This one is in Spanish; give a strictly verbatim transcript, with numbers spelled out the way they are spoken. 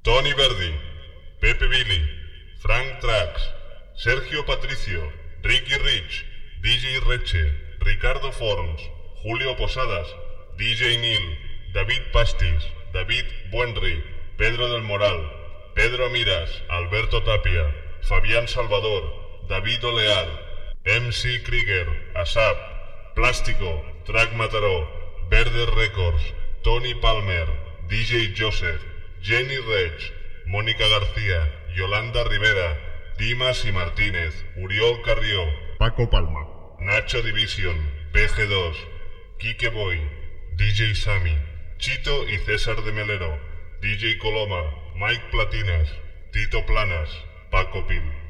Tony Verdi, Pepe Billy, Frank Trax, Sergio Patricio, Ricky Rich, D J Reche, Ricardo Forns, Julio Posadas, D J Neil, David Pastis, David Buenri, Pedro del Moral, Pedro Miras, Alberto Tapia, Fabián Salvador, David Olear, M C Krieger, Asap, Plástico, Track Mataró, Verde Records, Tony Palmer, D J Joseph, Jenny Rech, Mónica García, Yolanda Rivera, Dimas y Martínez, Uriol Carrió, Paco Palma, Nacho Division, P G dos, Kike Boy, D J Sammy, Chito y César de Melero, D J Coloma, Mike Platinas, Tito Planas, Paco Pil.